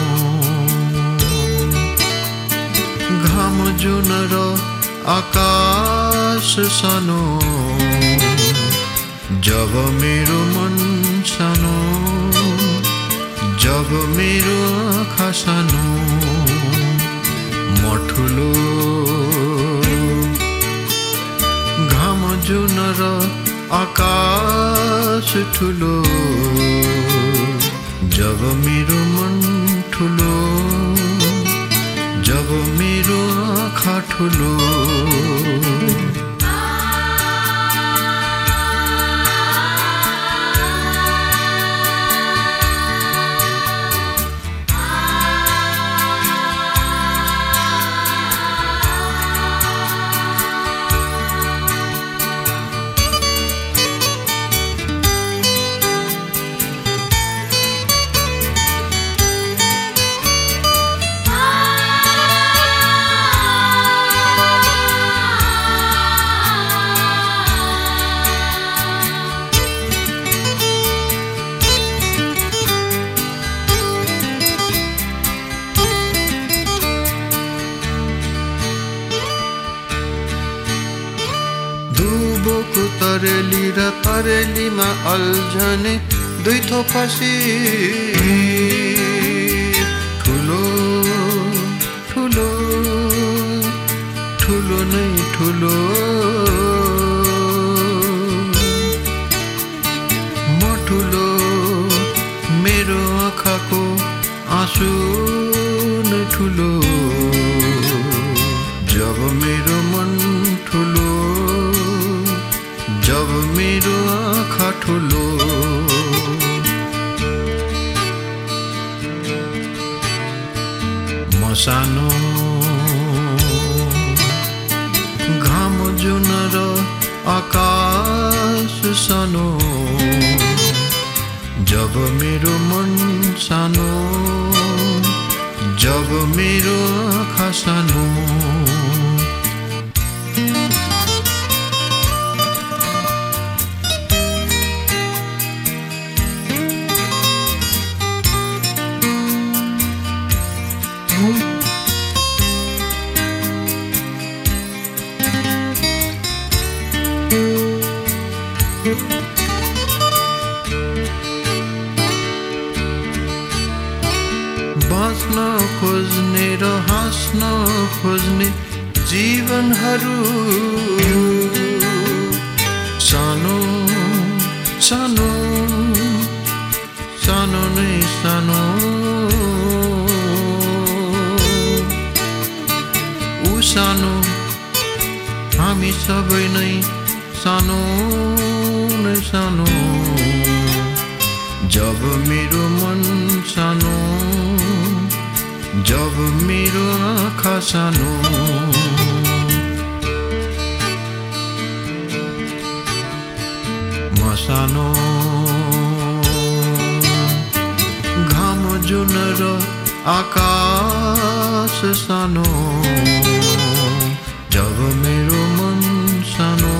घाम जुन र आकाश सानो, जब मेरो मन सानो, जब मेरो आँखा सानो, म ठुलो। घाम जुन र आकाश ठुलो, जब मेरो मन ठुलो, जब मेरो आँखा ठुलो। दुबोको तरेली र तरेलीमा अल्झने दुई थोपासी, ठुलो ठुलो ठुलो नै ठुलो। म ठुलो, मेरो आँखाको आँसु नै ठुलो, जब मेरो मन ठुलो, जब मेरो आँखा ठुलो। म सानो, घाम जुन र आकाश सानो, जब मेरो मन सानो, जब मेरो आँखा सानो। बाँच्न खोज्ने र हाँस्न खोज्ने जीवनहरू सानो सानो सानो नै सानो। ऊ सानो, हामी सबै नै सानो नै सानो, जब मेरो मन सानो, जब मेरो आँखा सानो। म सानो, घाम जुन र आकाश सानो, जब मेरो मन सानो,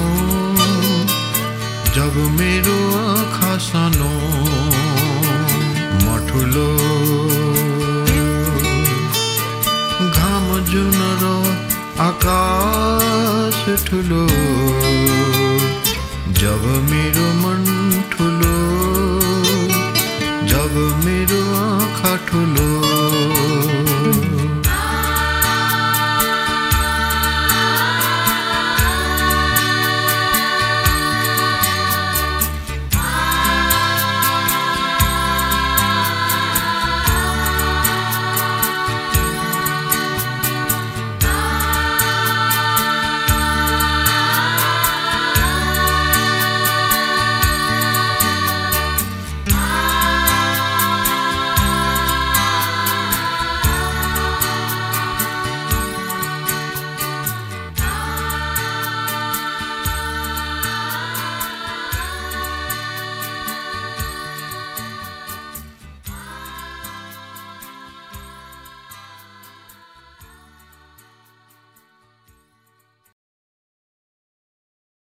जब मेरो आँखा सानो। म ठुलो, घाम जुन र आकाश ठुलो, जब मेरो मन ठुलो, जब मेरो आँखा ठुलो।